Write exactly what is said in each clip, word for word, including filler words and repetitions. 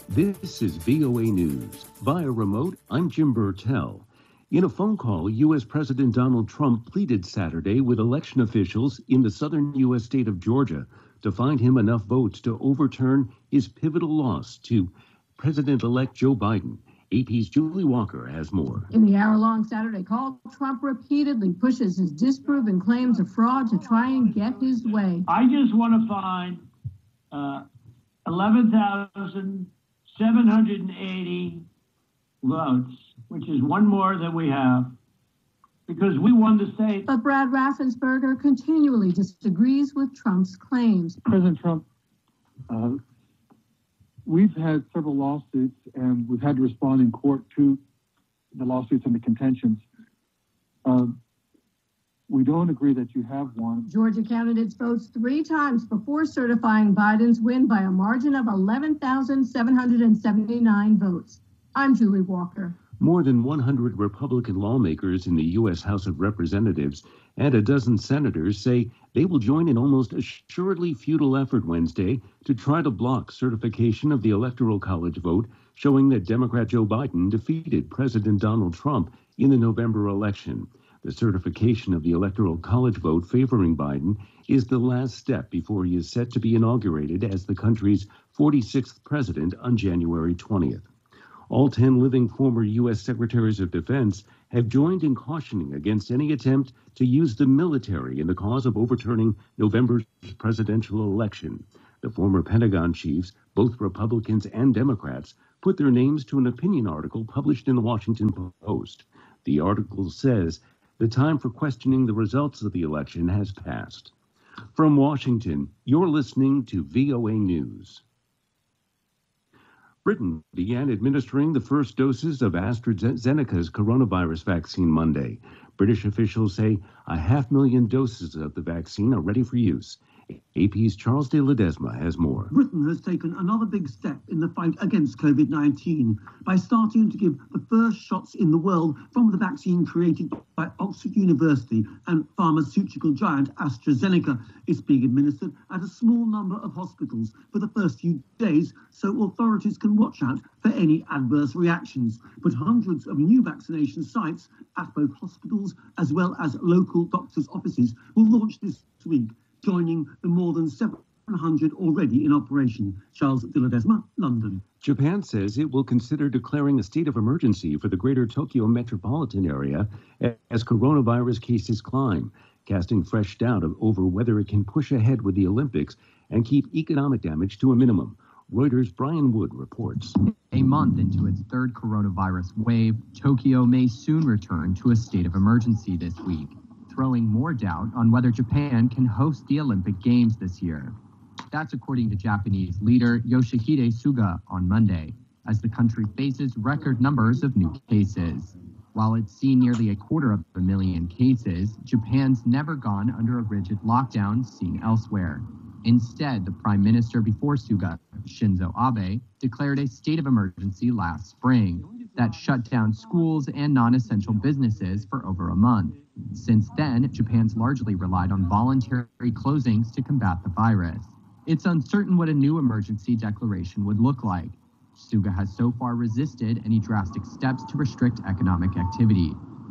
This is V O A News. Via remote, I'm Jim Burtell. In a phone call, U S. President Donald Trump pleaded Saturday with election officials in the southern U S state of Georgia to find him enough votes to overturn his pivotal loss to President-elect Joe Biden. A P's Julie Walker has more. In the hour-long Saturday call, Trump repeatedly pushes his disproven claims of fraud to try and get his way. I just want to find uh, eleven thousand seven hundred eighty votes, which is one more than we have, because we won the state. But Brad Raffensperger continually disagrees with Trump's claims. President Trump, uh, we've had several lawsuits, and we've had to respond in court to the lawsuits and the contentions. Uh, we don't agree that you have won. Georgia candidates votes three times before certifying Biden's win by a margin of eleven thousand seven hundred seventy-nine votes. I'm Julie Walker. More than one hundred Republican lawmakers in the U S. House of Representatives and a dozen senators say they will join an almost assuredly futile effort Wednesday to try to block certification of the Electoral College vote showing that Democrat Joe Biden defeated President Donald Trump in the November election. The certification of the Electoral College vote favoring Biden is the last step before he is set to be inaugurated as the country's forty-sixth president on January twentieth. All ten living former U S. Secretaries of Defense have joined in cautioning against any attempt to use the military in the cause of overturning November's presidential election. The former Pentagon chiefs, both Republicans and Democrats, put their names to an opinion article published in the Washington Post. The article says the time for questioning the results of the election has passed. From Washington, you're listening to V O A News. Britain began administering the first doses of AstraZeneca's coronavirus vaccine Monday. British officials say a half million doses of the vaccine are ready for use. A P's Charles de Ledesma has more. Britain has taken another big step in the fight against COVID nineteen by starting to give the first shots in the world from the vaccine created by Oxford University and pharmaceutical giant AstraZeneca. It's being administered at a small number of hospitals for the first few days so authorities can watch out for any adverse reactions. But hundreds of new vaccination sites at both hospitals as well as local doctors' offices will launch this week, joining the more than seven hundred already in operation. Charles de Ledesma, London. Japan says it will consider declaring a state of emergency for the greater Tokyo metropolitan area as coronavirus cases climb, casting fresh doubt over whether it can push ahead with the Olympics and keep economic damage to a minimum. Reuters' Brian Wood reports. A month into its third coronavirus wave, Tokyo may soon return to a state of emergency this week, throwing more doubt on whether Japan can host the Olympic Games this year. That's according to Japanese leader Yoshihide Suga on Monday, as the country faces record numbers of new cases. While it's seen nearly a quarter of a million cases, Japan's never gone under a rigid lockdown seen elsewhere. Instead, the prime minister before Suga, Shinzo Abe, declared a state of emergency last spring that shut down schools and non-essential businesses for over a month. Since then, Japan's largely relied on voluntary closings to combat the virus. It's uncertain what a new emergency declaration would look like. Suga has so far resisted any drastic steps to restrict economic activity.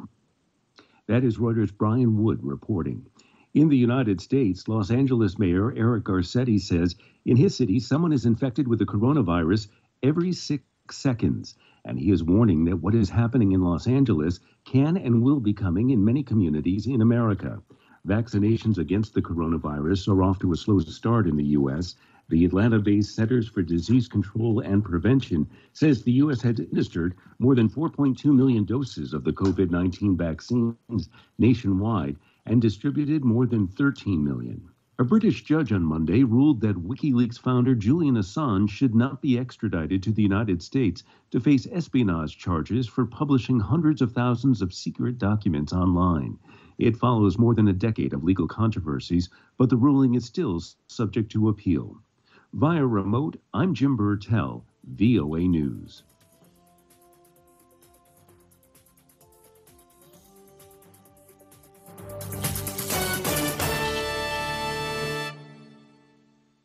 That is Reuters' Brian Wood reporting. In the United States, Los Angeles Mayor Eric Garcetti says in his city, someone is infected with the coronavirus every six seconds. And he is warning that what is happening in Los Angeles can and will be coming in many communities in America. Vaccinations against the coronavirus are off to a slow start in the U S. The Atlanta-based Centers for Disease Control and Prevention says the U S has administered more than four point two million doses of the COVID nineteen vaccines nationwide and distributed more than thirteen million. A British judge on Monday ruled that WikiLeaks founder Julian Assange should not be extradited to the United States to face espionage charges for publishing hundreds of thousands of secret documents online. It follows more than a decade of legal controversies, but the ruling is still subject to appeal. Via remote, I'm Jim Burtell, V O A News.